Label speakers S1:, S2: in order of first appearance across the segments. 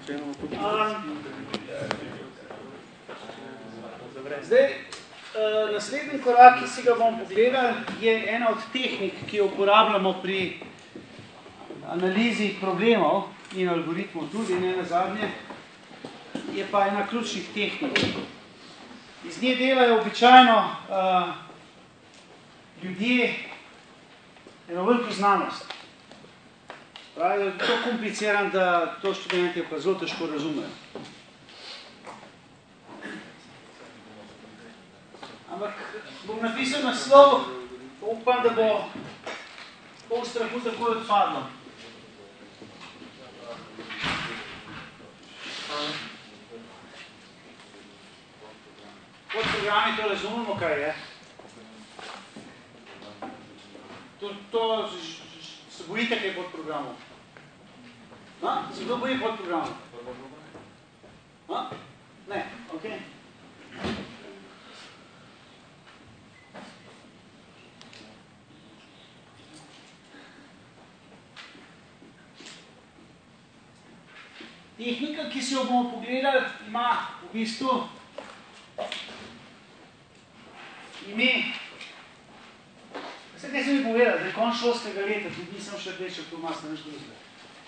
S1: Zdaj, naslednji korak, ki si ga bomo pogledali, je ena od tehnik, ki jo uporabljamo pri analizi problemov in algoritmov tudi, ne nazadnje, je pa ena ključnih tehnik. Iz nje delajo običajno ljudje eno veliko znanost. Pravi, je to kompliciran, da to študenti pa zelo težko razumejo. Ampak bom napisal naslov, upam, da bo pol strahu takoj odpadlo. Pod programi to razumemo, kaj je. To se bojite, kaj je pod programom? Se kdo boji pod programom? Ne, ok. Tehnika, ki si jo bomo pogledali, ima v bistvu ime. Vse, kaj sem mi povedal, da je konč šolskega leta, tudi nisem še rečel, to masno neč drugega.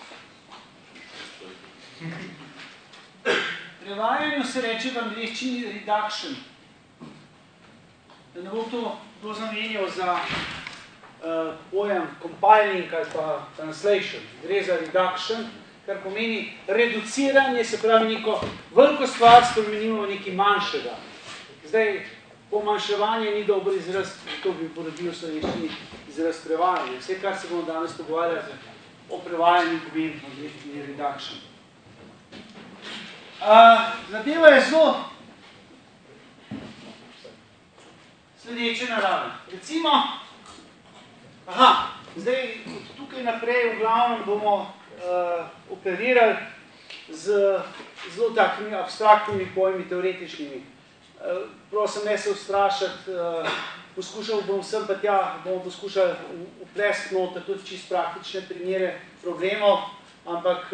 S1: Prevajanju se reče v angleščini reduction. Da ne bom to zamenjal za pojem compiling ali pa translation. Gre za reduction, kar pomeni reduciranje, se pravi neko veliko stvar spremenimo v nekaj manjšega. Zdaj, pomanjševanje ni dober izraz, to bi uporabil v slovenščini izraz prevajanje. Vse, kar se bomo danes pogovarjali o prevajanju, pomeni je reduction. Zadeva je zelo sledeče narave. Recimo, zdaj od tukaj naprej v glavnem bomo operirali z zelo takimi abstraktnimi pojmi, teoretičnimi. Prosim, ne se ustrašati, poskušal bom sem pa tja, bomo poskušali uplesti noter tudi čisto praktične primere problemov, ampak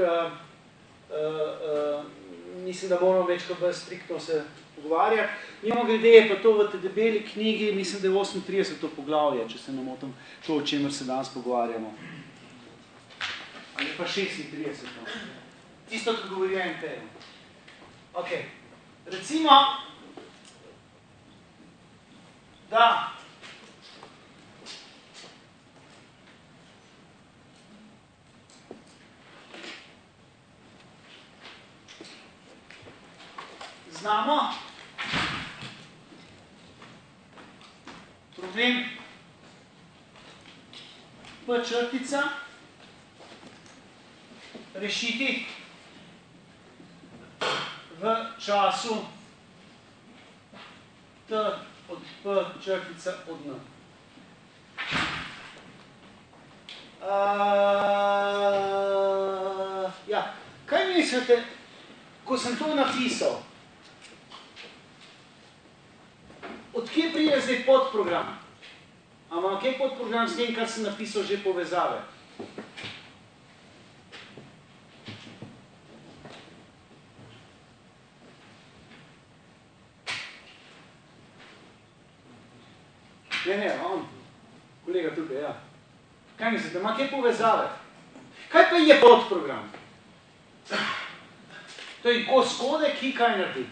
S1: mislim, da moramo več kot bolj striktno se pogovarjati. Mimo grede je pa to v tej debeli knjigi, mislim, da je 38 poglavje, če se ne motim, to, o čemer se danes pogovarjamo. Ali pa 36. Tisto, ki govori o MPL. Ok. Recimo, da znamo problem P črtica rešiti v času T od P črtica od N. Kaj mislite, ko sem to napisal? Odkje prije zdaj podprogram? A imam kaj podprogram s tem, kar sem napisal že povezave? Ne, on, kolega tukaj, ja. Kaj mislite, ima kaj povezave? Kaj pa je podprogram? To je kos kode, ki kaj naredi?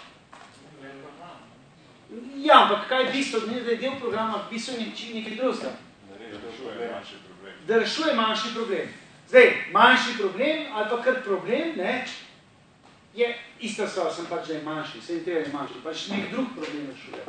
S1: Ja, ampak kaj je bistvo, da je del programa bistvo nekaj drugega? Da rešuje manjši problem. Zdaj, manjši problem ali pa kar problem, ne, je ista stvar, sem pač, da je manjši, se je manjši, pač nek drug problem rešuje.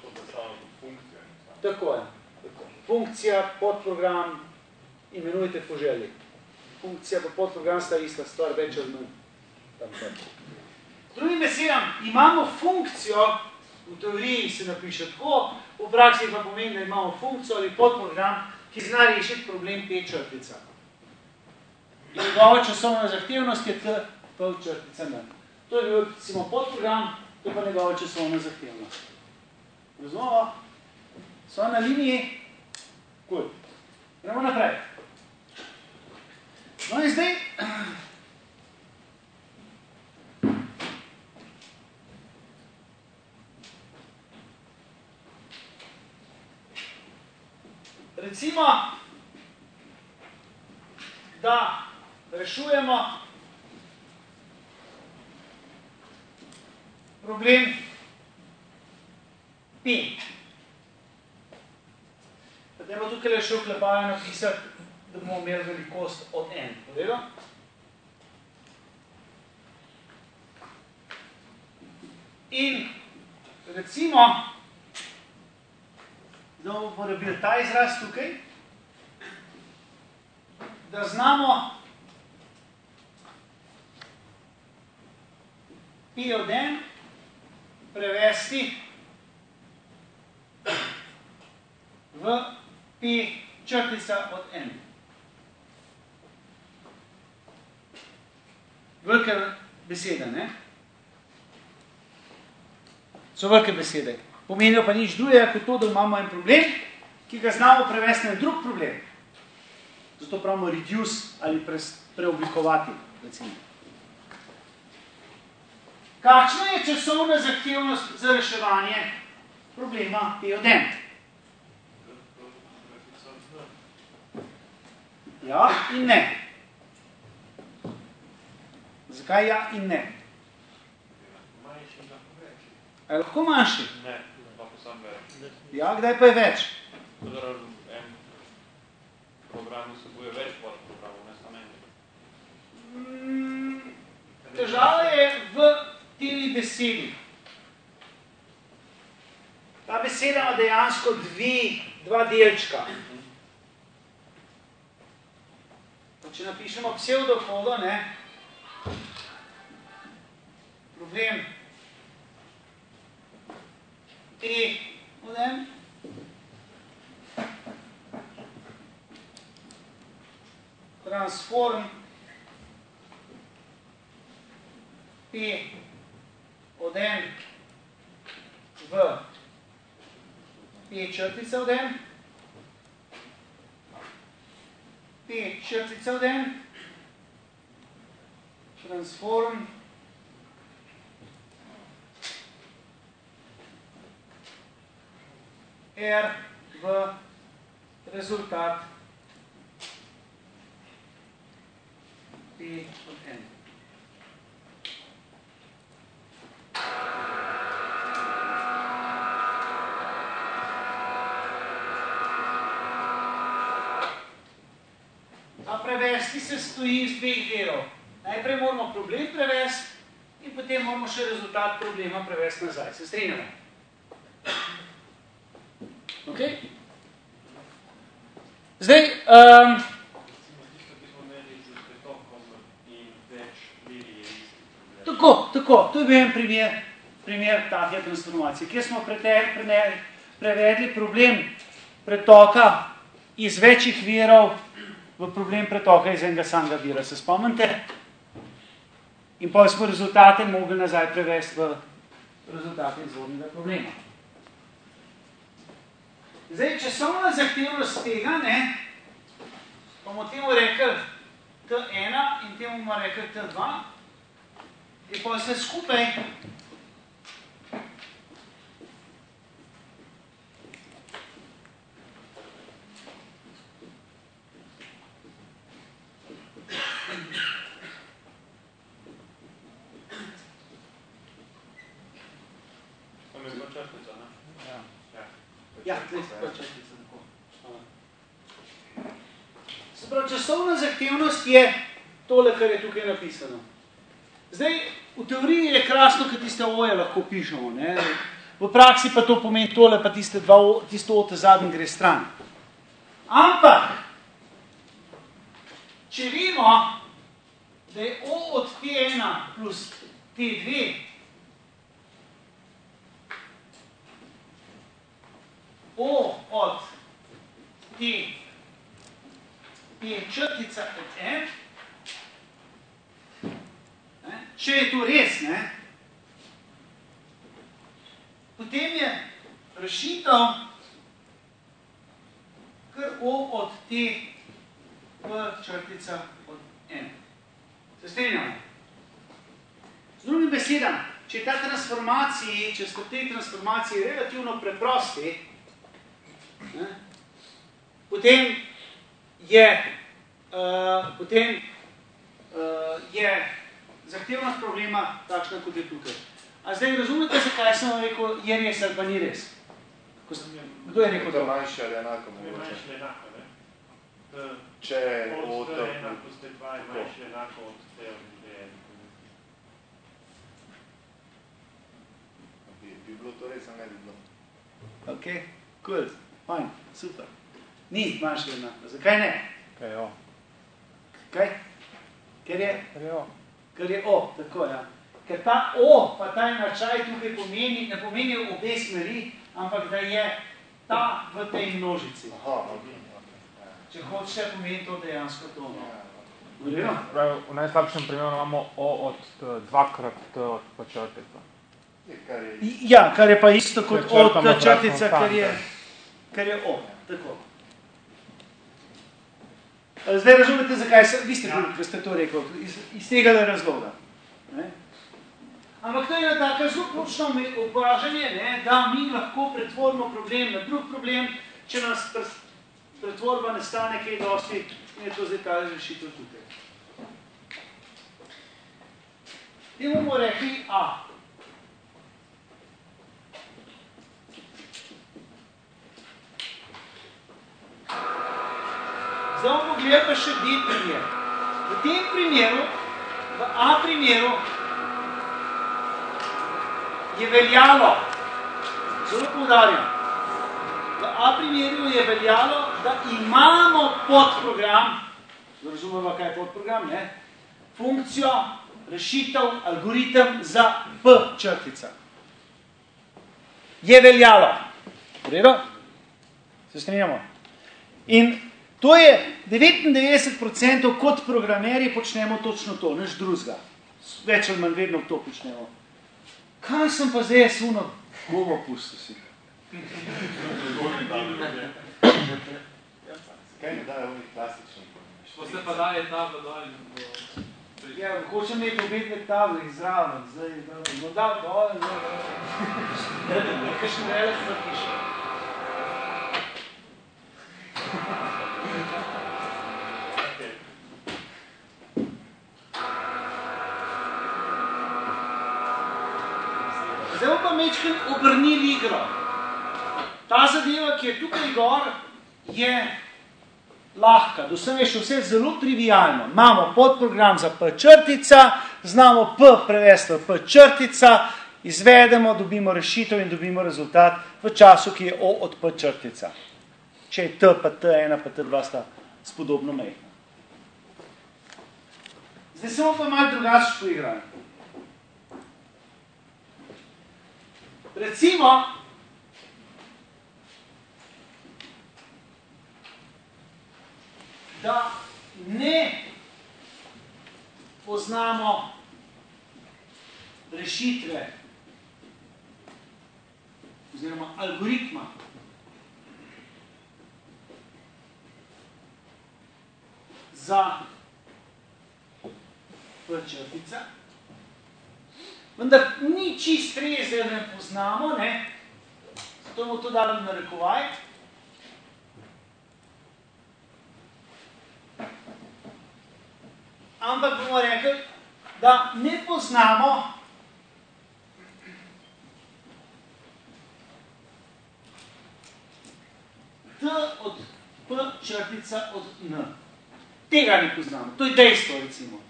S1: Tako je. Funkcija, podprogram, imenujte po želji. Funkcija pa podprogram sta ista stvar, več od manj. Drugim besedam, imamo funkcijo, v teoriji se napiše tako, v praksi pa pomeni, da imamo funkcijo ali podprogram, ki zna rešiti problem P črtica. In njegova časovna zahtevnost je T P črtica N. To je bil, recimo, podprogram, to je pa njegova časovna zahtevnost. Razumemo? So na liniji. Cool. Gremo naprej. No in zdaj, recimo, da rešujemo problem 5. Potem bo tukaj le še v klepajo napisati, da bomo imeli velikost od n. Povedo? In recimo, da bomo porabili ta izraz tukaj, da znamo pi od n prevesti v pi črtica od n. Velike besede, ne? So velike besede. Pomenijo pa nič drugega, kot to, da imamo en problem, ki ga znamo prevesti na drug problem. Zato pravimo reduce ali preoblikovati, recimo. Kakšna je časovna zahtevnost za reševanje problema P od n? Ja in ne. Zakaj ja in ne? A je lahko manjši?
S2: Ne, lahko sam več.
S1: Ja, kdaj pa je več?
S2: Kadar en program vsebuje več podprogramov, ne samo en.
S1: Težava je v tej besedi. Ta beseda ima dejansko dva delčka. Če napišemo psevdokodo, ne, problem P od n transform P od n v P črtica od n, P črtica od n, transform R v rezultat P od n. A prevesti se stoji iz dveh delov. Najprej moramo problem prevesti in potem moramo še rezultat problema prevesti nazaj. Se strinjamo? Ok? Zdaj, tako, to je bil en primer take transformacije, kjer smo prevedli problem pretoka iz večjih virov v problem pretoka iz enega samega vira. Se spomnite? In potem smo rezultate mogli nazaj prevesti v rezultate izvornega problema. Zdaj, časovna zahtevnost tega, ne, bomo temu rekli T1 in temu bomo rekli T2, je pa vse skupaj Ja, časovna zahtevnost je tole, kar je tukaj napisano. Zdaj, v teoriji je krasno, ker tiste oje lahko pišemo. Ne? V praksi pa to pomeni tole, pa tisto ote zadnji gre stran. Ampak, če vemo, da je O od T1 plus T2 O od T je črtica od N, če je to res, ne, potem je rešitev kar O od T v črtica od N. Se strinjamo? Z drugim besedam, če sta te transformacije relativno preprosti, potem je zahtevnost problema takšna, kot je tukaj. A zdaj razumete, zakaj sem rekel, je res ali pa ni res? Kdo je rekel to?
S3: Manjše ali enako mogoče.
S2: Manjše ali enako, ne?
S3: Če
S2: od T1 plus T2 je manjše enako od T1 in T1.
S3: Bi bilo to res, ali ne bi bilo?
S1: Ok, cool, fajn, super. Ni manjše enako. Zakaj ne?
S4: Kaj je O?
S1: Kaj? Ker je?
S4: Kaj je O?
S1: Ker je O, tako, ja. Ker ta O, pa ta enačaj tukaj pomeni, ne pomeni obe smeri, ampak da je ta v tej množici.
S3: Aha, ok.
S1: Če hočete, pomeni to dejansko to.
S4: V najslabšem primeru imamo O od dvakrat T od P črtica.
S1: Ja, kar je pa isto kot O T črtica, kar je O. Tako. Zdaj razumete, zakaj vi ste prvi, ko ste to rekel, iz tega razloga. Ampak to je tako zelo ključno opažanje, da mi lahko pretvorimo problem na drug problem, če nas pretvorba ne stane kaj dosti, in je to zdaj ta rešitev tukaj. In bomo rekli A. Zdaj bomo gledali pa še B primer. V tem primeru, v A primeru, je veljalo, zelo poudarjam, v A primeru je veljalo, da imamo podprogram, razumemo, kaj je podprogram, ne? Funkcijo, rešitev, algoritem za P črtica. Je veljalo. V redu? Se strinjamo? In to je 99% kot programerji počnemo točno to, nič drugega. Več ali manj vedno to počnemo. Kaj sem pa zdaj suno govo pustil si?
S3: Kaj mi dajo ovih klasičnih?
S2: Poste pa daje tablo dol.
S1: Ja, hočem imeti obetne table izraven, zdaj, no da dol, kakšen velik vrtiš. Zdaj bomo pa mečken obrnili igro. Ta zadeva, ki je tukaj gor, je lahka. Do sem je še vse zelo trivialno. Imamo podprogram za P črtica, znamo P prevesti v P črtica, izvedemo, dobimo rešitev in dobimo rezultat v času, ki je O od P črtica. Če je T pa T1 pa T2 sta spodobno majhna. Zdaj se bomo pa malo drugače poigrali. Recimo, da ne poznamo rešitve oziroma algoritma za P črtica, vendar ni čist res, da ne poznamo, ne? Zato bomo to dali narekovaj. Ampak bomo rekli, da ne poznamo T od P črtica od N. Tega ne poznamo. To je dejstvo, recimo.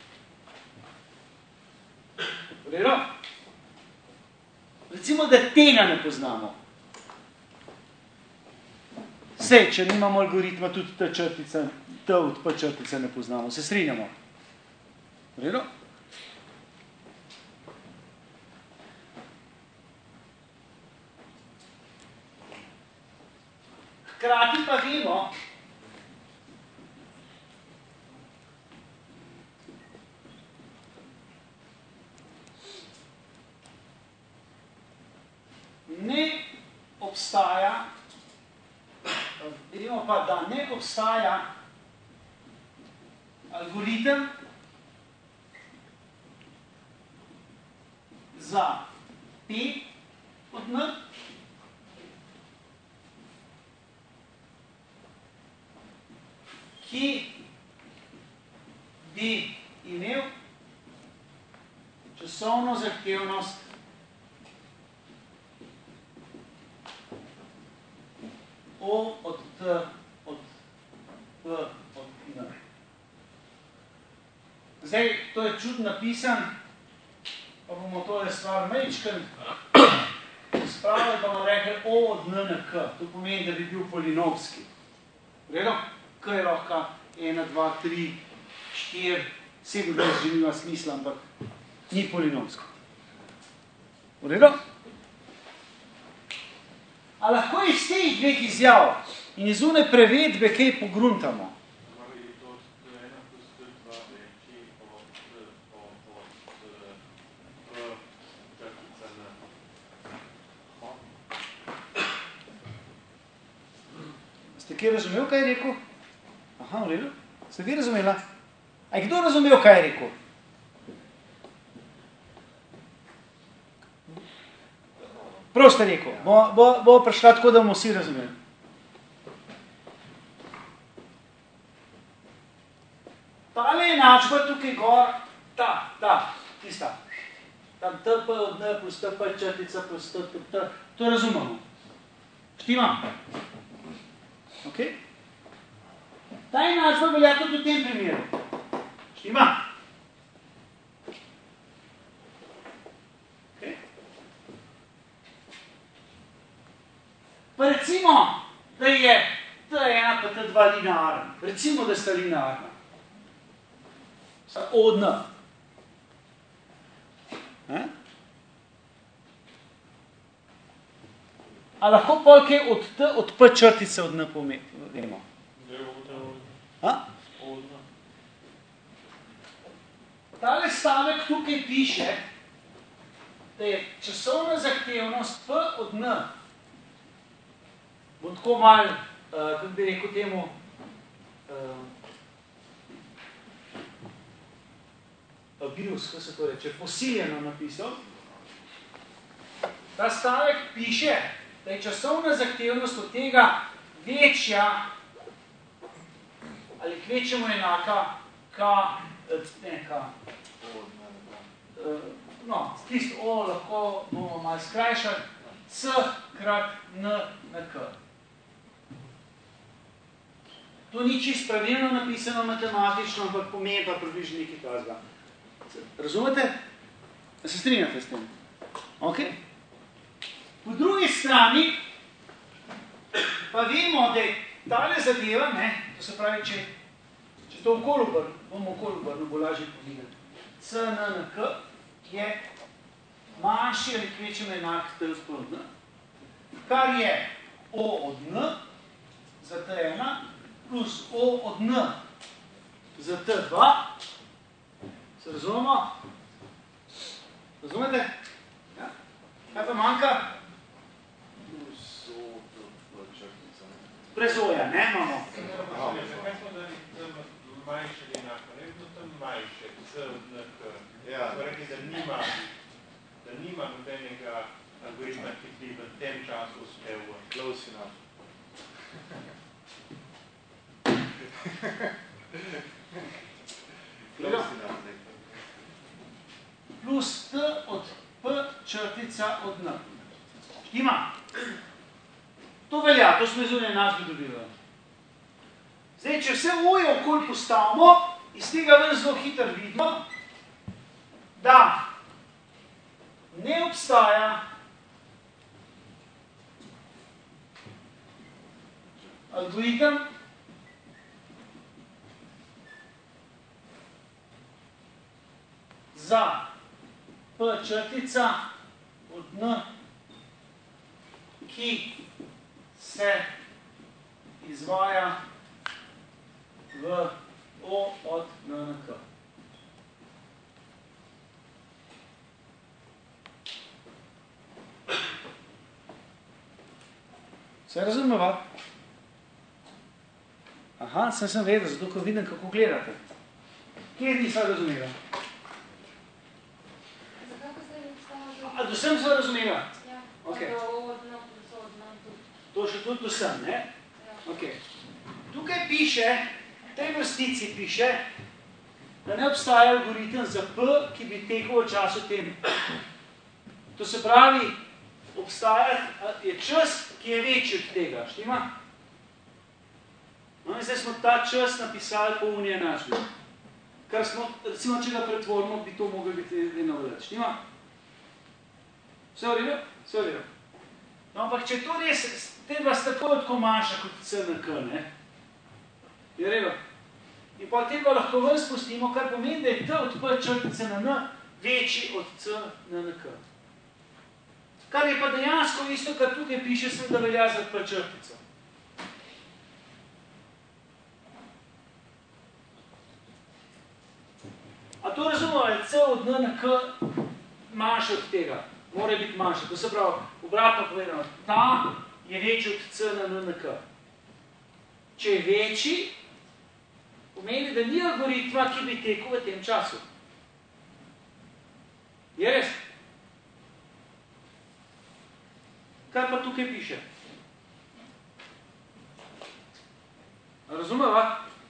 S1: Redo? Recimo, da tega ne poznamo. Sej, če nimamo algoritma, tudi T črtica, T od P črtica ne poznamo. Se strinjamo? Redo? Hkrati pa vemo, ne obstaja, vidimo pa, da ne obstaja algoritem za P od N, ki bi imel časovno zahtevnost O od T od P od N. Zdaj, to je čudno napisan, pa bomo tole stvar majčken spravili, pa bomo rekli O od N na K. To pomeni, da bi bil polinomski. Vredo? K je lahko 1, 2, 3, 4, 27 že nima smisla, ampak ni polinomsko. Vredo? A lahko iz teh dveh izjav in iz une prevedbe kaj pogruntamo? Ste kje razumel, kaj je rekel? Aha, v redu. Ste vi razumela? A je kdo razumel, kaj je rekel? Prav ste rekel. Bo prišla tako, da bomo vsi razumeli. Tale enačba tukaj gor, tista. Tam TP od N plus TP črtica plus TP, to razumemo. Štima? Ok? Ta enačba velja tudi v tem primeru. Štima? Ok? Pa recimo, da je T1 pa T2 linearen. Recimo, da sta linearna. Od N. A lahko pol kaj od T, od P črtice od N vemo? Tale stavek tukaj piše, da je časovna zahtevnost P od N. Bom tako malo, kako bi rekel temu, abuse, kako se to reče, posiljeno napisal. Ta stavek piše, da je časovna zahtevnost od tega večja ali kvečemu enaka tisto O lahko bomo malo skrajšali, C krat N na K. To ni čisto pravilno napisano matematično, ampak pomeni pa približno nekaj takega. Razumete? Da se strinjate s tem? Ok? Po drugi strani pa vemo, da je tale zadeva, to se pravi, če to bomo okoli obrnili, bo lažje povedati. C, N, na K je manjši ali kvečemu enak T od N, kar je O od N za T1 plus O od N za T2. Se razumemo? Razumete? Ja? Kaj pa manjka? Prezoja, imamo.
S2: Zakaj smo, da manjše ali enako? Ne bi tam manjše, C od N, K. Smo rekli, da nima nobenega algoritma, ki bi v tem času uspel.
S3: Close enough. Close enough.
S1: Plus T od P črtica od N. Štima? To velja, to smo iz une enačbe dobili. Zdaj, če vse oje okoli postavimo, iz tega ven zelo hitro vidimo, da ne obstaja algoritem, za P črtica od N, ki se izvaja v O od N na K. Se razumeva? Aha, sem vedel, zato ko vidim, kako gledate. Kje nisem razumela? A do sem se razumela?
S5: Ja.
S1: Ok.
S5: To
S1: To še tudi do sem, ne? Ok. Tukaj piše, tej vrstici piše, da ne obstaja algoritem za P, ki bi tekel v času tem. To se pravi, je čas, ki je večji od tega. Štima? No in zdaj smo ta čas napisali po unije našli. Kar smo, recimo, če ga pretvorimo, bi to mogli biti eno več. Štima? Vse v redu? Vse v redu. No, ampak če to res, te dva sta tako od komaša kot C na K, ne? Je redo? In pa te dva lahko ven spustimo, kar pomeni, da je T od P črtice na N večji od C na K. Kar je pa dejansko isto, kar tukaj piše, da velja za P črtico. A to razumemo, je C od N na K manjše od tega. Mora biti manjše. To se pravi, obratno povedano, ta je večji od C na N na K. Če je večji, pomeni, da ni algoritma, ki bi tekel v tem času. Je res? Kaj pa tukaj piše? Razumeva?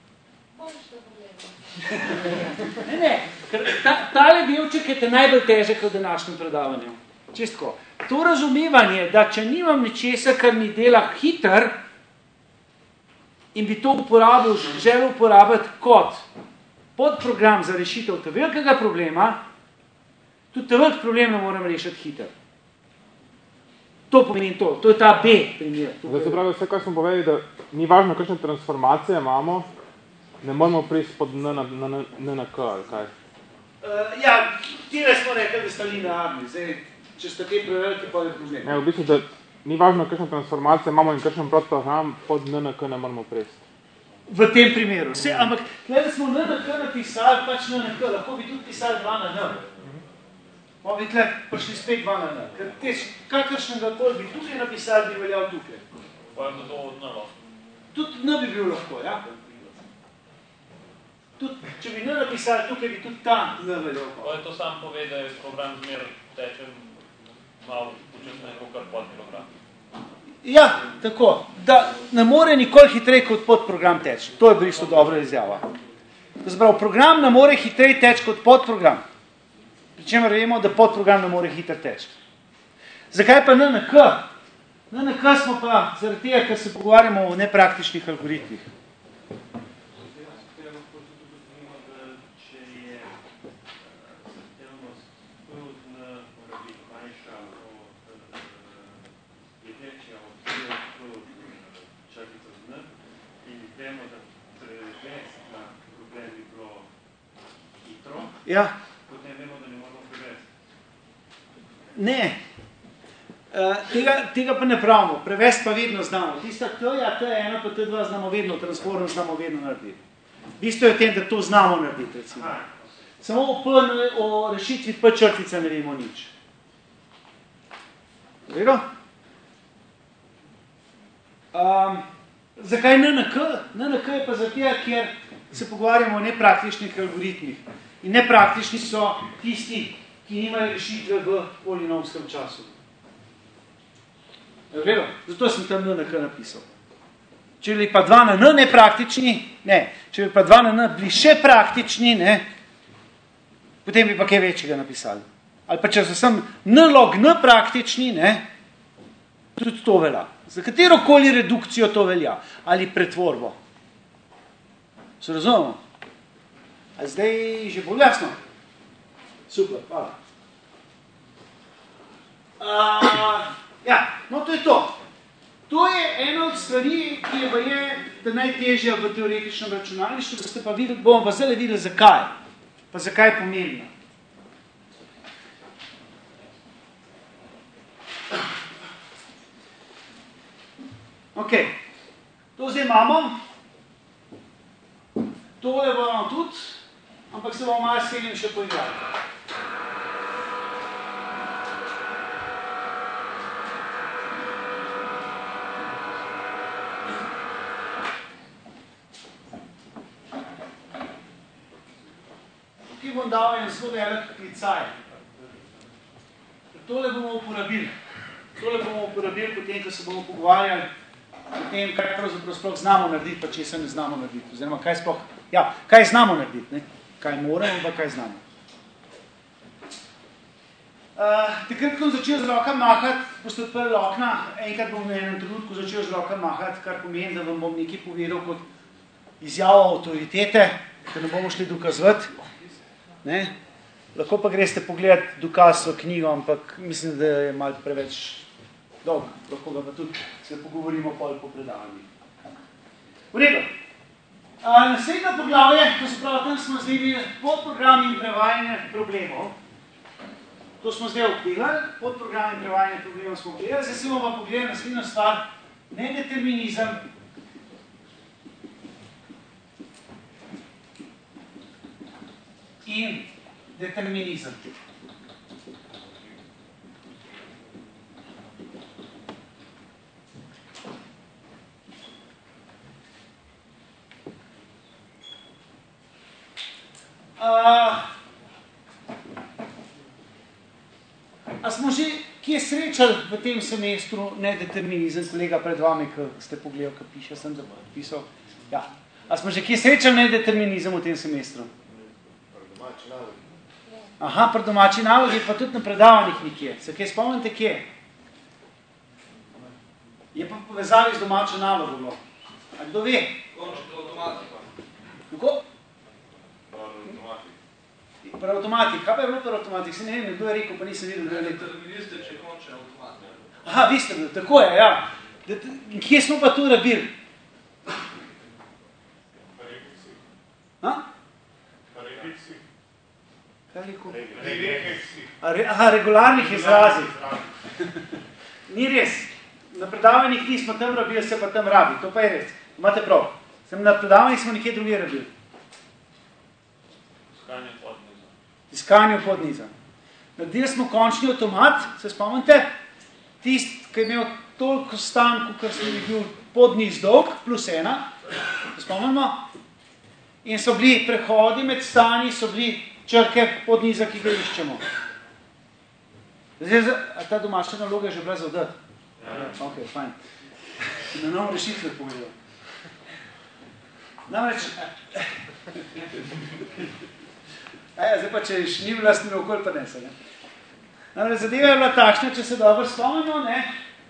S1: Ne, ker tale delček je te najbolj težek v današnjem predavanju. Čistko. To razumevanje, da če nimam nečesa, kar mi dela hiter in bi to želel uporabiti kot podprogram za rešitev te velikega problema, tudi te velik problem ne moram rešiti hiter. To pomeni to je ta B primer.
S4: Zdaj se pravi, vse, kar smo povedali, da ni važno, kakšne transformacije imamo, ne moramo priti pod N na K, ali kaj?
S1: Ja, tile smo rekli, da sta linearni. Zdaj, če sta te preveliki, pa je problem.
S4: Ne, v bistvu, da ni važno, kakšne transformacije imamo in kakšen podprogram pod N na K ne moramo priti.
S1: V tem primeru. Ampak, tukaj smo N na K napisali, pač N na K, lahko bi tudi pisali 2 na N. Pa bi tukaj prišli spet 2 na N. Ker kakršnega koli bi tukaj napisali, bi veljal tukaj.
S5: Pa je to od N lahko.
S1: Tudi N bi bil lahko, ja. Tudi, če bi N napisali, tukaj bi tudi ta N veljal.
S5: Pa je to sam pove, da je program zmer teče malo počasneje kot podprogram.
S1: Ja, tako. Da ne more nikoli hitreje kot podprogram teči. To je v bistvu dobra izjava. To se pravi, program ne more hitreje teči kot podprogram. Pričemer vemo, da podprogram ne more hitro teči. Zakaj pa N na K? N na K smo pa zaradi tega, ker se pogovarjamo o nepraktičnih algoritmih. Ja.
S2: Potem vemo, da ne moramo prevesti.
S1: Ne. Tega pa ne pravimo. Prevesti pa vedno znamo. Tista T1 pa T2 znamo vedno, transform znamo vedno narediti. Bistvo je v tem, da to znamo narediti, recimo. Samo o rešitvi P črtica ne vemo nič. Vero? Zakaj N na K? N na K je pa zato, ker se pogovarjamo o nepraktičnih algoritmih. In nepraktični so tisti, ki nimajo rešitve v polinomskem času. Vero? Zato sem tam N na K napisal. Če bi pa 2 na N nepraktični, ne. Če bi pa 2 na N bili še praktični, ne, potem bi pa kaj večjega napisali. Ali pa če so sem N log N praktični, ne, tudi to velja. Za katerokoli redukcijo to velja. Ali pretvorbo. Se razumemo? A zdaj že bolj jasno? Super, hvala. Ja, no to je to. To je ena od stvari, ki je najtežja v teoretičnem računalništvu, da ste pa videli, bomo pa zdaj videli, zakaj. Pa zakaj je pomembno. Ok, to zdaj imamo. Tole bomo tudi, ampak se bomo malo s tem še poigrali. Tukaj bom dal en zelo velik klicaj. Tole bomo uporabili. Tole bomo uporabili potem, ko se bomo pogovarjali o tem, kaj pravzaprav sploh znamo narediti, pa če se ne znamo narediti. Oziroma, kaj znamo narediti, ne? Kaj moramo, pa kaj znamo. Takrat, ko začel z roka mahati, boste odprli okna, enkrat bom v enem trenutku začel z roka mahati, kar pomeni, da vam bom nekaj povedal kot izjavo avtoritete, da ne bomo šli dokazovati. Ne? Lahko pa greste pogledati dokaz v knjigo, ampak mislim, da je malo preveč dolg. Lahko ga pa tudi se pogovorimo pol po predavanju. V redu. Naslednje poglavje, to se pravi, tam smo zdaj podprogram in prevajanje problemov. To smo zdaj odpilali, podprogram in prevajanje problemov smo gledali. Zdaj se bomo pa pogledali naslednjo stvar, nedeterminizem. In determinizem. A smo že kje srečali v tem semestru nedeterminizem, kolega pred vami, ki ste pogledali, ki piše, sem zapisal. Ja. A smo že kje srečali nedeterminizem v tem semestru? Aha, pri domači nalogi, pa tudi na predavanjih nekje. Se kaj spomnite, kje? Je pa povezavi z domačo nalogo. A kdo ve? Kako? Pri avtomatik. Kaj pa je bilo pri avtomatik? Se ne vem, kdo je rekel, pa nisem videl, da je rekel.
S5: Deterministični končni avtomat.
S1: Aha, vi ste bili, tako je, ja. In kje smo pa tu rabili? Ha? Kaj rekel? Aha, regularnih izrazih. Ni res. Na predavanjih nismo tam rabili, se pa tam rabi. To pa je res. Imate prav. Na predavanjih smo nekje druge rabili. Iskanje podniza. Naredili smo končni avtomat, se spomnite? Tist, ki je imel toliko stanku, ker smo bil podniz dolg, +1. Se spomnimo? In so bili prehodi med stanji, so bili črke podniza, ki ga iščemo. Zdaj, a ta domača naloga je že bila za vdati? Ok, fajn. Na novo rešitve povedal. Namreč... zdaj pa, če ni bila s njim okolj, pa ne se, ne? Namreč, zadeva je bila takšna, če se dobro spomnimo, ne?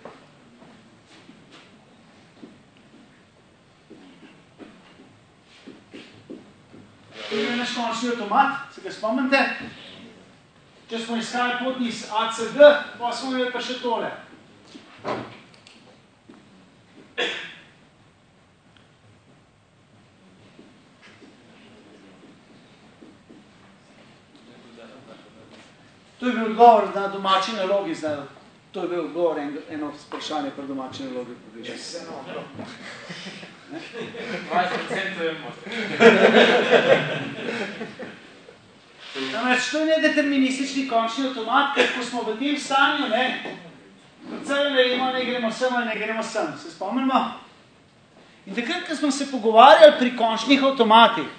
S1: To je naš končni avtomat, se ga spomnite? Če smo iskali podnis ACD, pa smo imeli pa še tole. To je bil odgovor na domači nalogi, to je bil odgovor eno vprašanje pri domači nalogi.
S5: 20% je
S1: Namreč, to je nedeterministični končni avtomat, ker ko smo v tem stanju, predvsem ne gremo sem ali ne gremo sem, se spomnimo? In takrat, ko smo se pogovarjali pri končnih avtomatih,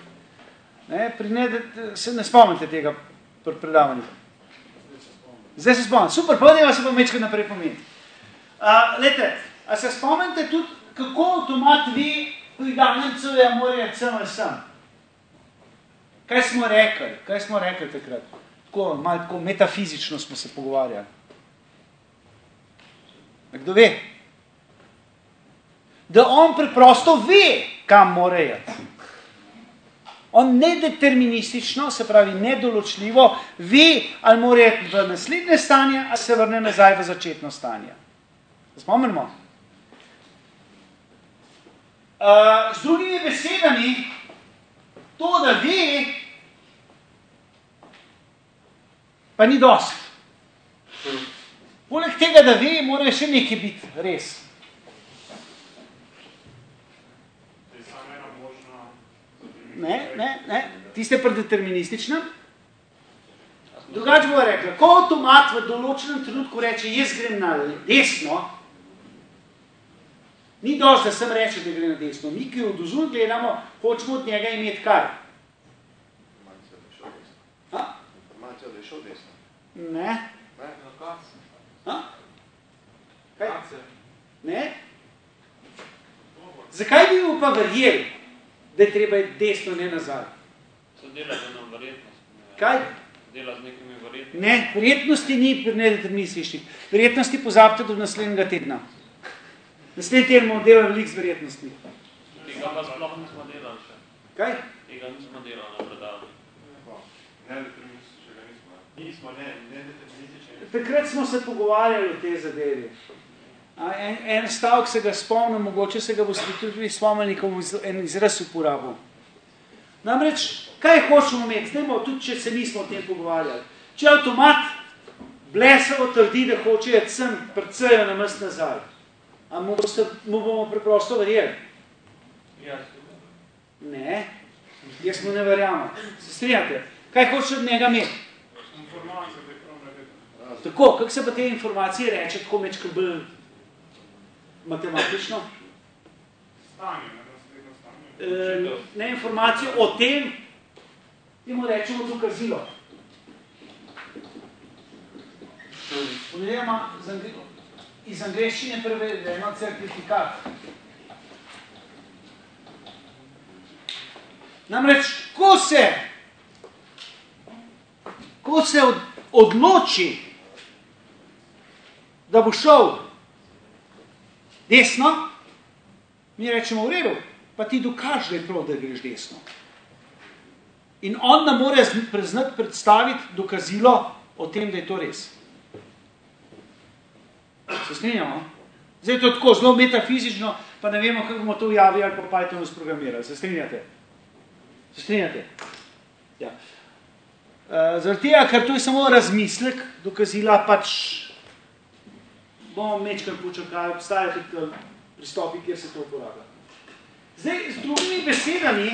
S1: se ne spomnite tega pri predavanju. Zdaj se spomnim. Super, povedeva se pa mečkaj naprej pomeni. Lejte, a se spomnite tudi, kako avtomat vi pri danemcu je morajo sem ali sem? Kaj smo rekli? Kaj smo rekli takrat? Malo tako metafizično smo se pogovarjali. Kdo ve? Da on preprosto ve, kam mora iti. On nedeterministično, se pravi nedoločljivo, ve, ali mora iti v naslednje stanje, ali se vrne nazaj v začetno stanje. Spomnimo? Z drugimi besedami, to, da ve, pa ni dosti. Poleg tega, da ve, mora še nekaj biti res. Ne. Tiste predeterminističnem. Drugače bo rekla, ko avtomat v določenem trenutku reče, jaz grem na desno, ni dosti, da sem reče, da gre na desno. Mi, ki od ozun gledamo, hočemo od njega imeti kar.
S3: Informacijo, da je šel desno.
S1: Ne. Kaj? Ne? Zakaj bi mu pa verjeli, da je treba desno, ne nazaj?
S5: Se dela z eno verjetnost.
S1: Kaj?
S5: Dela z nekimi verjetnostmi.
S1: Ne, verjetnosti ni pri nedeterminističnih. Verjetnosti pozabite do naslednjega tedna. Naslednji teden bomo delali veliko z verjetnostmi.
S5: Tega pa sploh nismo delali še.
S1: Kaj?
S5: Tega nismo delali na predavanju.
S2: Nismo, nedeterministični.
S1: Takrat smo se pogovarjali o tej zadevi. En stavek se ga spomnim, mogoče se ga boste tudi spomnili, ko bom en izraz uporabil. Namreč, kaj hočemo imeti? Zdaj tudi, če se nismo o tem pogovarjali. Če avtomat blesavo trdi, da hoče jeti sem, predsejo na mest nazaj, a mu bomo preprosto verjeli? Ne, jaz mu ne verjamo. Se strinjate? Kaj hoče od njega imeti?
S6: Informacija, da je prav narediti.
S1: Tako, kako se pa te informacije reče, tako mečko bolj matematično?
S6: Stanje, naslednjo stanje.
S1: Ne informacijo o tem, temu rečemo dokazilo. Oziroma iz angleščine prevedeno certifikat. Namreč, ko se odloči, da bo šel desno, mi rečemo v redu, pa ti dokaž, da je prav, da greš desno. In on nam mora predstaviti dokazilo o tem, da je to res. Se strinjamo? Zdaj je to tako zelo metafizično, pa ne vemo, kako bomo to v Javi ali pa Pythonu sprogramirali. Se strinjate? Se strinjate? Ja. Zaradi tega, ker to je samo razmislek, dokazila pač bomo mečkar počakali, obstajajo tudi pristopi, kjer se to uporablja. Zdaj, z drugimi besedami,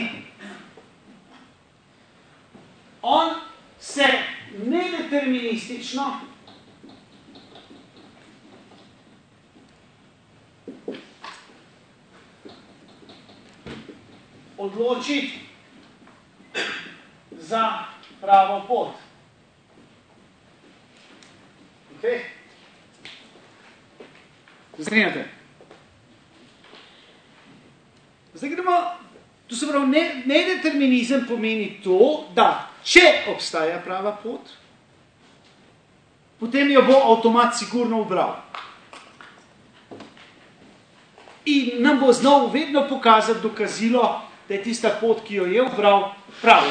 S1: on se nedeterministično odloči za pravo pot. Okay. Strinjate? Zdaj gremo, to se pravi, nedeterminizem pomeni to, da če obstaja prava pot, potem jo bo avtomat sigurno ubral. In nam bo znal vedno pokazati dokazilo, da je tista pot, ki jo je ubral, prav.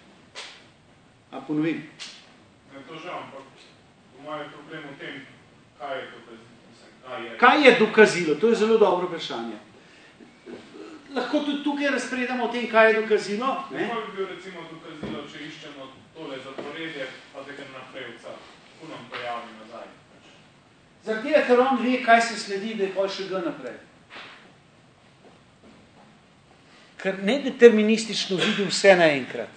S1: A ponovim?
S6: Ne, to žal, ampak po mojem problem v tem, kaj je dokazilo.
S1: Kaj je dokazilo? To je zelo dobro vprašanje. Lahko tudi tukaj razpredamo o tem, kaj je dokazilo.
S6: Kako bi bil recimo dokazilo, če iščemo tole zaporedje, pa da ga naprej vca, ko nam pojavi nazaj?
S1: Zaradi tega, ker on ve, kaj se sledi, da je pol še ga naprej. Ker nedeterministično vidi vse naenkrat.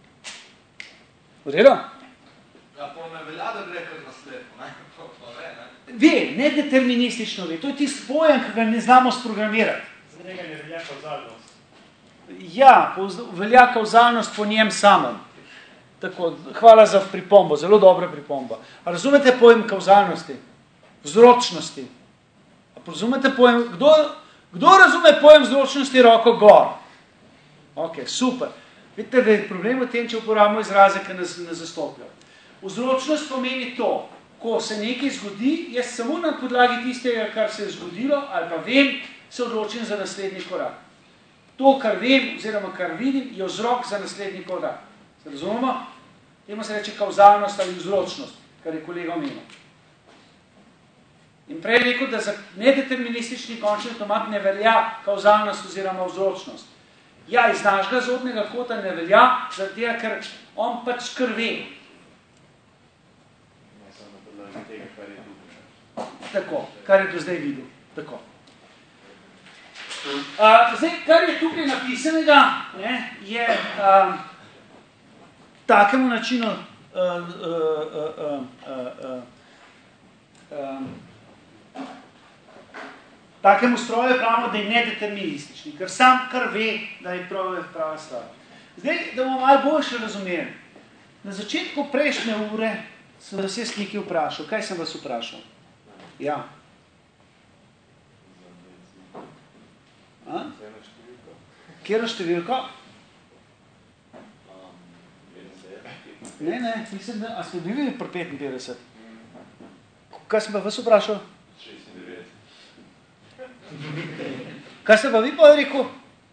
S1: V redu?
S3: Ja, pa ne velja, da gre kar nasledno, ne?
S1: Ve, nedeterministično ve. To je tisti pojem, ki ga ne znamo sprogramirati.
S2: Za njega ne velja kauzalnost.
S1: Ja, velja kauzalnost po njem samem. Tako, hvala za pripombo, zelo dobra pripomba. A razumete pojem kauzalnosti? Vzročnosti? A razumete pojem, kdo razume pojem vzročnosti, roko gor? Ok, super. Vidite, da je problem v tem, če uporabimo izraze, ki nas ne zastopljajo. Vzročnost pomeni to, ko se nekaj zgodi, jaz samo na podlagi tistega, kar se je zgodilo, ali pa vem, se odločim za naslednji korak. To, kar vem, oziroma kar vidim, je vzrok za naslednji korak. Se razumemo? Temu se reče kauzalnost ali vzročnost, kar je kolega omenil. In prej je rekel, da za nedeterministični končni avtomat ne velja kauzalnost oziroma vzročnost. Ja, iz našega zornega kota ne velja, zaradi tega, ker on pač kar ve. Tako, kar je do zdaj videl. Tako. Zdaj, kar je tukaj napisanega, ne, je takemu načinu takemu stroju pravimo, da je nedeterministični, ker sam kar ve, da je prava stvar. Zdaj, da bomo malo boljše razumeli. Na začetku prejšnje ure sem vas jaz nekaj vprašal. Kaj sem vas vprašal? Ja. Kjero številko? Ne, mislim, da, a smo bili pri 55? Kaj sem pa vas vprašal? 96. Kaj ste pa vi pa rekel?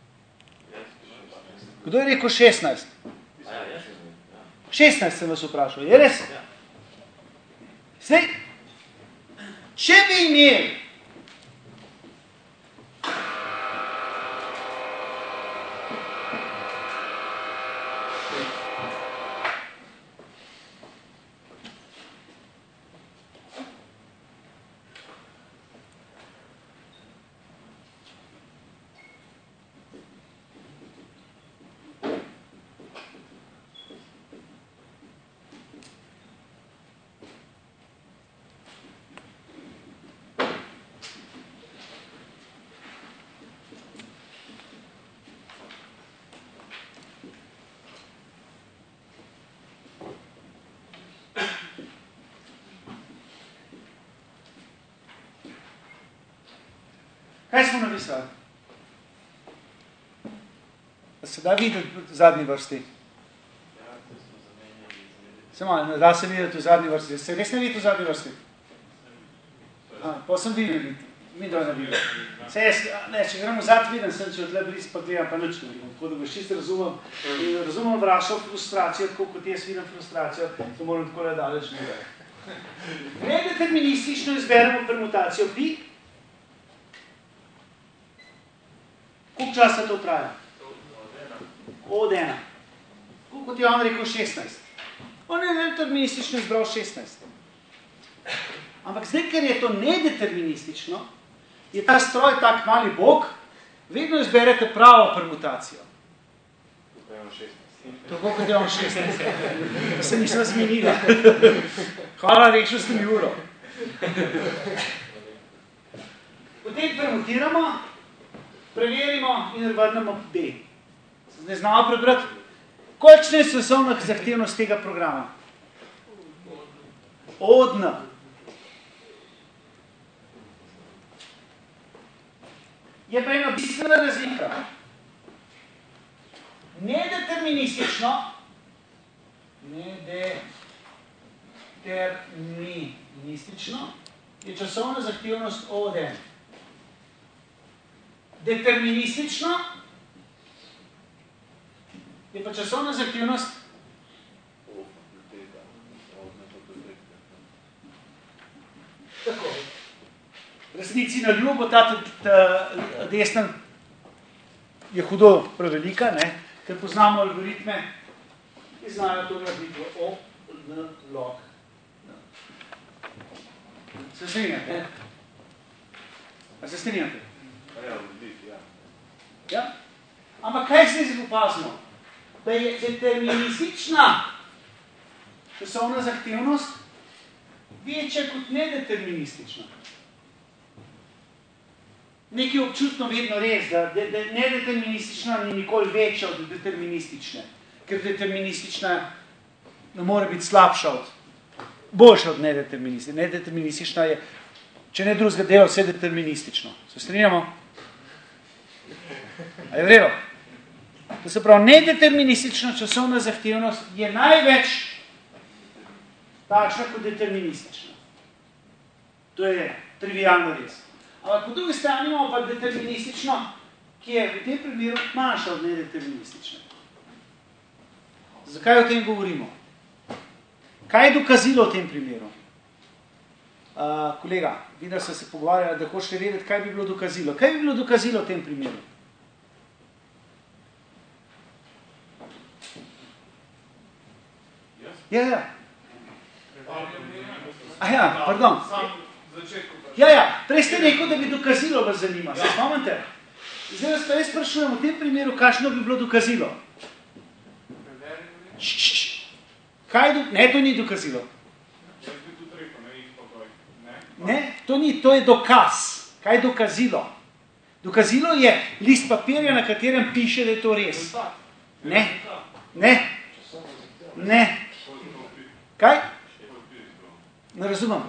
S1: Kdo je rekel 16? 16 sem vas vprašal, je res? Zdaj, če bi imeli Kaj smo napisali? Da se da videti v zadnji vrsti? Se malo, da se videti v zadnji vrsti. Se res ne videti v zadnji vrsti? Pa sem videl, mi doj ne videl. Se jaz, ne, če gremo zad vidim, sem če odle bliz pa gledam, pa nič ne vidim. Tako da ga čisto razumem. In razumem vrašal frustracijo, tako kot jaz vidim frustracijo, to moram tako le daleč ne gledati. Nedeterministično izberemo permutacijo pi. Koliko časa to traja? Od 1. Kot je on rekel 16. On je deterministično izbral 16. Ampak zdaj, ker je to nedeterministično, je ta stroj tak mali bog, vedno izberete pravo permutacijo. Tako kot je on 16. Da se nisem zmenila. Hvala, rešil ste mi uro. Potem permutiramo, preverimo in vrnemo B. Zdaj znamo prebrati, kolikšna je časovna zahtevnost tega programa? Od N. Je pa ena bistvena razlika. Nedeterministično je časovna zahtevnost od N. Deterministično je pa časovna zahtevnost tako. Resnici na ljubo, ta desna je hudo prevelika, ne? Ker poznamo algoritme, ki znajo to narediti v O, N, log. Se strinjate? A se strinjate? Ja? Ampak kaj se je opazno? Da je deterministična časovna zahtevnost večja kot nedeterministična. Nekaj občutno vedno res, da nedeterministična ni nikoli večja od deterministične, ker deterministična ne more biti slabša od, boljša od nedeterministične. Nedeterministična je, če ne drugega dela, vse deterministično. Se strinjamo? A je vredo? To se pravi, nedeterministična časovna zahtevnost je največ takšna kot deterministična. To je trivialno res. Ampak po drugi strani imamo pa deterministično, ki je v tem primeru manjša od nedeterministične. Zakaj o tem govorimo? Kaj je dokazilo v tem primeru? Kolega, vidim, da ste se pogovarjali, da hočete vedeti, kaj bi bilo dokazilo. Kaj bi bilo dokazilo v tem primeru? Ja. Pardon. Ja, prej ste rekel, da bi dokazilo vas zanima. Se spomnite? Zdaj vas pa jaz sprašujem v tem primeru, kakšno bi bilo dokazilo. Ne, to ni dokazilo. Ne, to ni, to je dokaz. Kaj je dokazilo? Dokazilo je list papirja, na katerem piše, da je to res. Ne. Kaj? Ne razumem.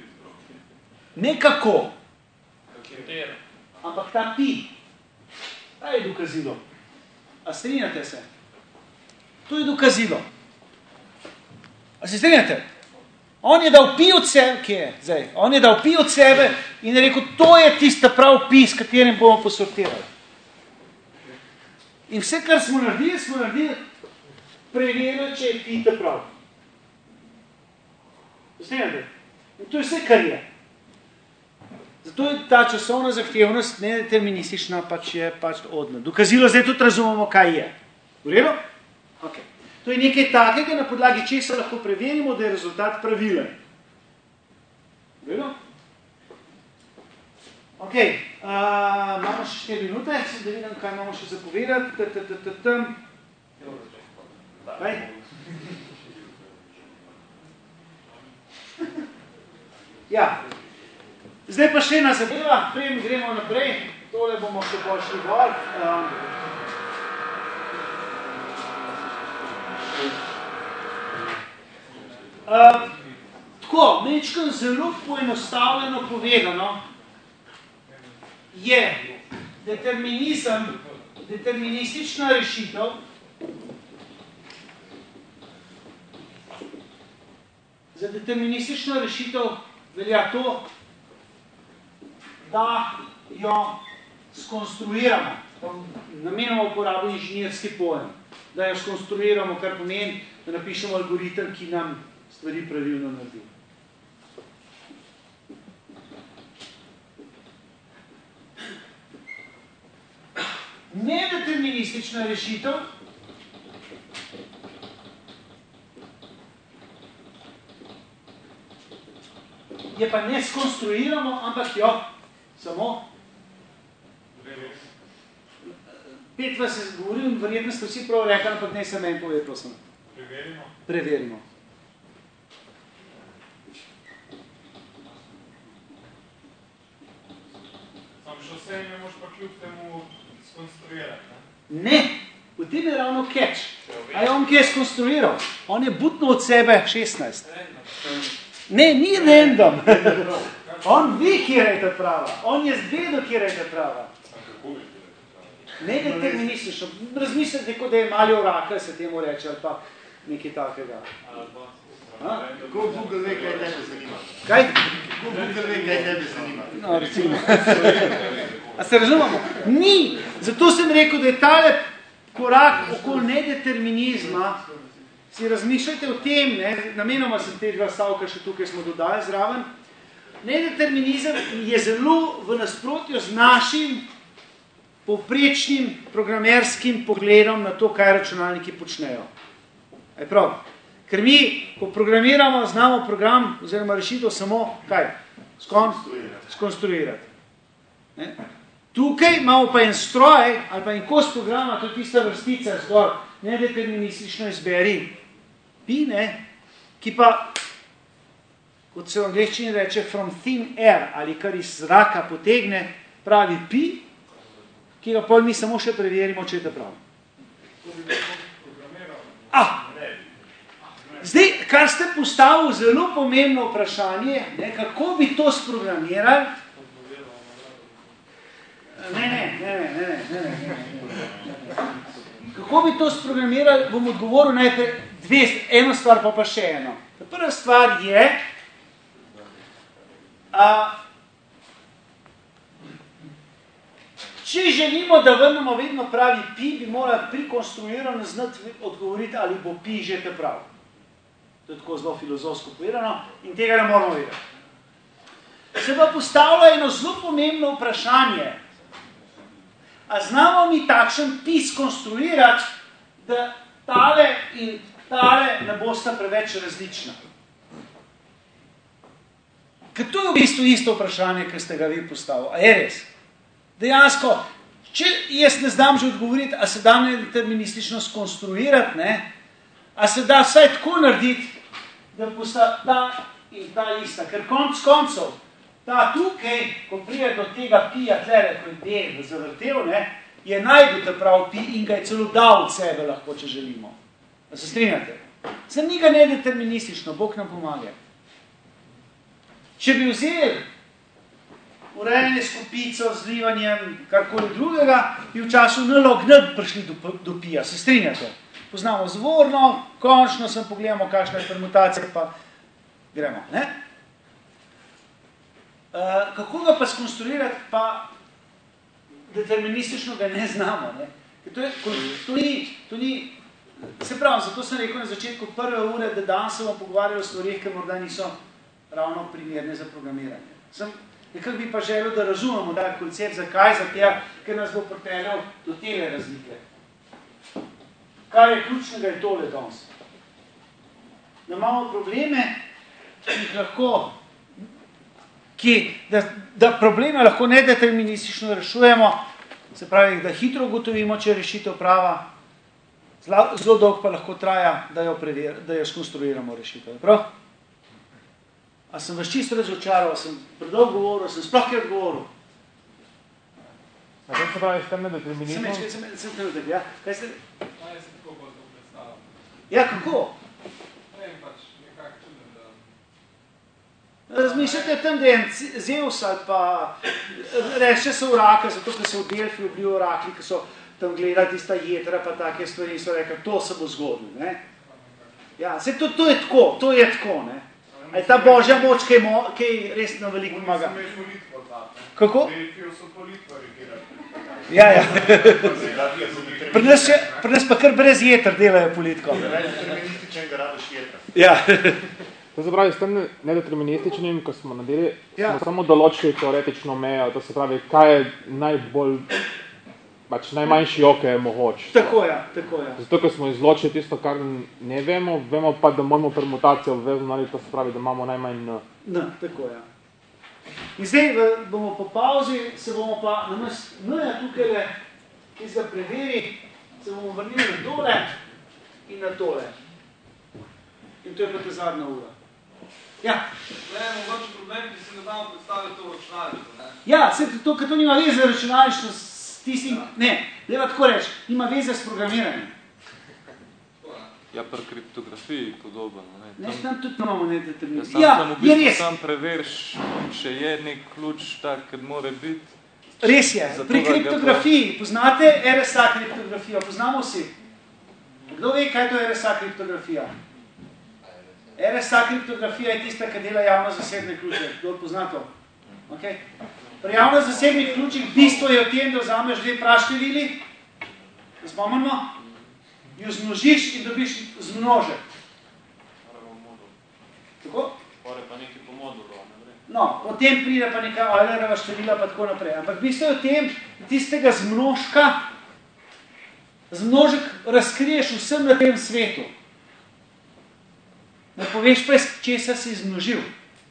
S1: Nekako. Ampak ta pi. Ta je dokazilo. A strinjate se? To je dokazilo. A se strinjate? On je dal pi od sebe, kje je zdaj? On je dal pi od sebe in je rekel, to je tista prav pi, s katerim bomo posortirali. In vse, kar smo naredili, preverili, če je pi ta prav. Strinjate? In to je vse, kar je. Zato je ta časovna zahtevnost nedeterministična, pač je pač odna. Dokazilo zdaj tudi razumemo, kaj je. V redu? Ok. To je nekaj takega, na podlagi česa lahko preverimo, da je rezultat pravilen. V redu? Ok. Imamo še 4 minute, da vidim, kaj imamo še zapovedati. Kaj? Ja. Zdaj pa še ena zadeva, preden gremo naprej, tole bomo še bolj šli gor. Tako, mečkam zelo poenostavljeno povedano, je determinizem, deterministična rešitev, za deterministično rešitev velja to, da jo skonstruiramo, namenoma uporabo inženirski pojem, da jo skonstruiramo, kar pomeni, da napišemo algoritem, ki nam stvari pravilno naredi. Nedeterministična rešitev je pa ne skonstruiramo, ampak jo samo 5 vas je govoril, verjetno ste vsi prav rekli, ampak ne se meni povedi, prosim. Preverimo.
S6: Sam še vse ne moš pa kljub temu skonstruirati, ne?
S1: Ne, v tem je ravno catch. A je on kje skonstruiral? On je butno od sebe 16. Ne, ni random. On ve, kjer je ta prava. On je zvedel, kjer je ta prava. Ne deterministično. Razmislite, kot da je mali orakel, se temu reče, ali pa nekaj takega.
S3: Kako Google ve, kaj tebe zanima?
S1: Kaj?
S3: Kako Google ve, kaj tebe zanima?
S1: No, recimo. A se razumemo? Ni. Zato sem rekel, da je tale korak okoli nedeterminizma. Si razmišljajte o tem, ne? Namenoma sem te 2 stavka še tukaj smo dodali zraven. Nedeterminizem je zelo v nasprotju z našim povprečnim programerskim pogledom na to, kaj računalniki počnejo. Je prav? Ker mi, ko programiramo, znamo program oziroma rešitev samo, kaj? Skonstruirati. Ne? Tukaj imamo pa en stroj ali pa en kos programa, to je tista vrstica zgor, nedeterministično izberi pi, ne? Ki pa, kot se v angleščini reče, from thin air, ali kar iz zraka potegne, pravi pi, ki ga pol mi samo še preverimo, če je to prav. Zdaj, kar ste postavili zelo pomembno vprašanje, ne, kako bi to sprogramirali? Ne. Kako bi to sprogramirali, bom odgovoril najprej eno stvar, pa še eno. Prva stvar je, če želimo, da vrnemo vedno pravi pi, bi morali pri konstruiranju znati odgovoriti, ali bo pi že te prav. To je tako zelo filozofsko povedano in tega ne moramo vedeti. Se pa postavlja eno zelo pomembno vprašanje. A znamo mi takšen pi skonstruirati, da tale in tale ne bosta preveč različna? Ker to je v bistvu isto vprašanje, ki ste ga vi postavili. A je res? Dejansko, če jaz ne znam že odgovoriti, a se da nedeterministično skonstruirati, ne? A se da vsaj tako narediti, da bosta ta in ta ista. Ker konc koncev, ta tukaj, ko prije do tega pija, tlere, ko je D v zavrtel, ne, je najdel ta prav pi in ga je celo dal od sebe lahko, če želimo. Da se strinjate? Se ni ga nedeterministično, Bog nam pomaga. Če bi vzeli urejanje s kopico, zlivanjem, karkoli drugega, bi v času NLOG prišli do pija. Se strinjate? Poznamo zvorno, končno sem pogledamo, kakšna je permutacija, pa gremo. Ne? Kako ga pa skonstruirati, pa deterministično ga ne znamo. Ne? To ni, se pravi, zato sem rekel na začetku prve ure, da danes se bom pogovarjal o stvarih, ki morda niso ravno primerne za programiranje. Nekako bi pa želel, da razumemo ta koncept, zakaj, ker nas bo pripeljal do tele razlike. Kaj je ključnega je tole danes? Da imamo probleme, ki jih lahko, da probleme lahko nedeterministično rešujemo, se pravi, da hitro ugotovimo, če je rešitev prava, zelo dolgo pa lahko traja, da jo skonstruiramo rešitev. Prav? A sem vas čisto razočaral, sem predolgo govoril, sem sploh kaj odgovoril.
S4: A to se pravi, s tem nedeterminizmom?
S1: Sem trenutek, ja. Kaj ste?
S6: Jaz se tako bolj to predstavljam.
S1: Ja, kako?
S6: Ne vem, pač nekako čudem, da...
S1: Razmišljate tam, da je Zeus ali pa reče se oraka, zato ker so v Delfiju bili orakli, ki so tam gledali tista jetra, pa take stvari in so rekli, to se bo zgodilo, ne? Ja, se to je tako, ne? A je ta božja moč, ki res na veliko pomaga?
S6: Oni so imeli politiko odlat, ne?
S1: Kako?
S6: Delfijo so politiko regirali.
S1: Ja. Pri nas pa kar brez jeter delajo politiko.
S2: Determinističnega rabiš jetra.
S1: Ja.
S4: To se pravi, s tem nedeterminističnim, ko smo nadeli, smo samo določili teoretično mejo, to se pravi, kaj je najmanjši ok je mogoč.
S1: Tako je.
S4: Zato, ker smo izločili tisto, kar ne vemo, vemo pa, da moramo permutacijo obvezno, to se pravi, da imamo najmanj n.
S1: Tako je. In zdaj bomo po pauzi, se bomo pa namesto n-ja tukaj, ki se ga preveri, se bomo vrnili na tole in na tole. In to je pa ta zadnja ura. Ja.
S3: Ne, mogoče problem, ki si ne damo predstaviti to računalništvo, ne?
S1: Ja, to nima veze računalništvo s tistim, ne, leva tako reči, nima veze s programiranjem.
S7: Ja, pri kriptografiji podobno, ne?
S1: Ne, tam tudi imamo nedeterminizem.
S7: Ja, v bistvu sam preveriš, če je nek ključ tak, kad mora biti.
S1: Res je, pri kriptografiji, poznate RSA kriptografijo, poznamo vsi. Kdo ve, kaj to je RSA kriptografija? RSA kriptografija je tista, ki dela javno-zasebne ključe. Kdo pozna to? Okay. Pri javno-zasebnih ključih bistvo je v tem, da vzameš dve praštevili, da spomnimo, jo zmnožiš in dobiš zmnožek. Tako?
S5: Pore pa nekaj po modulu, ne vre?
S1: No, potem pride pa neka Eulerova števila pa tako naprej. Ampak bistvo je v tem, da tistega zmnožek razkriješ vsem na tem svetu. Ne poveš pa, česa si zmnožil.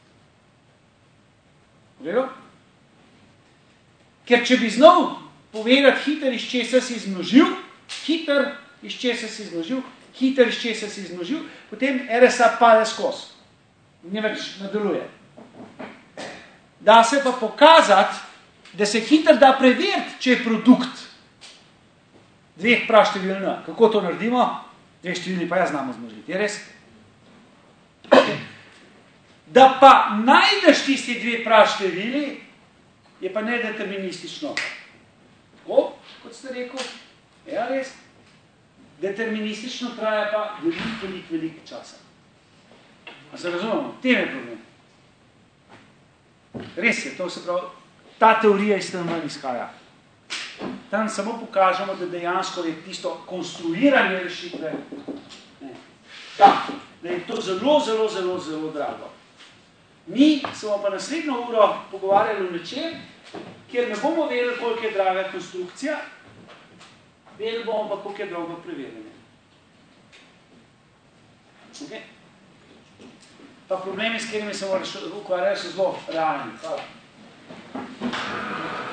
S1: Vero? Ker če bi znal povedati hiter, iz česa si zmnožil, hiter, iz česa si zmnožil, potem RSA pade skozi. Ne več nadaljuje. Da se pa pokazati, da se hiter da preveriti, če je produkt dveh praštevil n. Kako to naredimo? Dve števili pa znamo zmnožiti. Je res? Da pa najdeš tisti dve praštevili, je pa nedeterministično. Tako, kot ste rekel, ja res. Deterministično traja pa veliko časa. A se razumemo? Tem je problem. Res je, to se pravi, ta teorija iz tem izhaja. Tam samo pokažemo, da dejansko je tisto konstruiranje rešitve, da je to zelo drago. Mi se bomo pa naslednjo uro pogovarjali o nečem, kjer ne bomo vedeli, koliko je draga konstrukcija, vedeli bomo pa, koliko je dolgo preverjanje. Okay? Pa problemi, s katerimi se moraš ukvarjati, so zelo realni. Hvala.